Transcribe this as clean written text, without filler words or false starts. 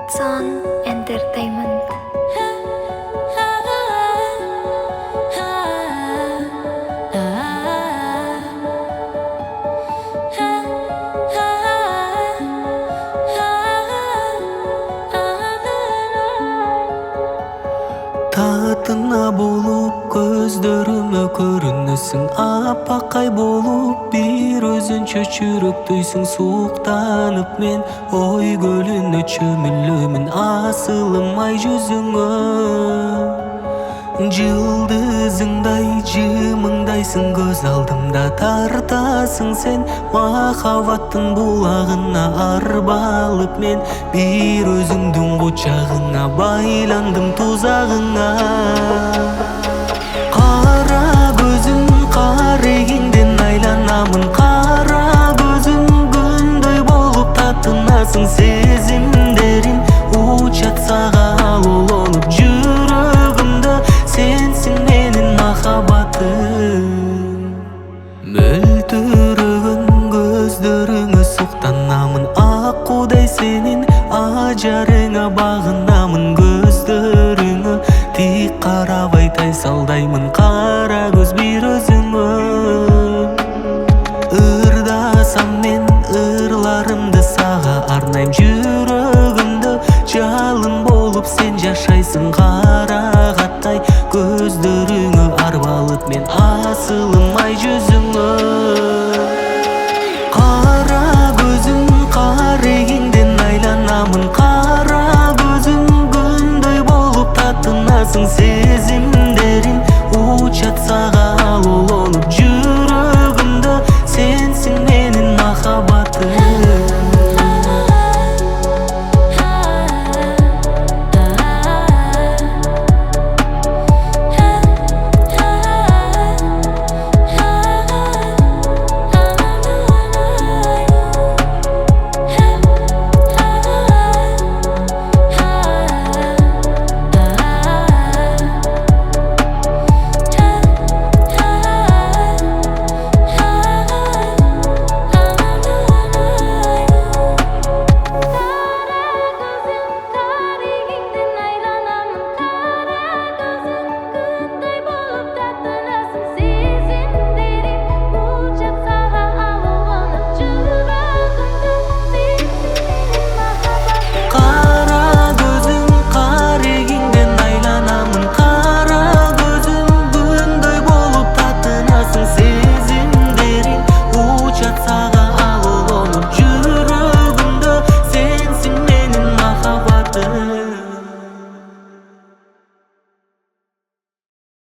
Sun Entertainment. Татына болуп көздөрүмө көрүнөсүң, апакай болуп бир өзүнчө чүрөктөйсүң. Суктанып мен ой көлүнө чөмүлөмүн, асылым ай жүзүңө. Жылдызыңдай жымыңдайсың көз алдымда, тартасың сен махаббаттын булагына. Арбалып мен бир өзүңдүн кучагыңа, байландым тузагыңа. Кара көзүң карегиңден айланамын, кара көзүң күндөй болуп татынасың. Сезимдерим учат сага улонуп, жүрөгүмдө сенсиң менин махаббатым. Мөлтүрөгөн көздөрүңө суктанамын, аккудай сенин ажар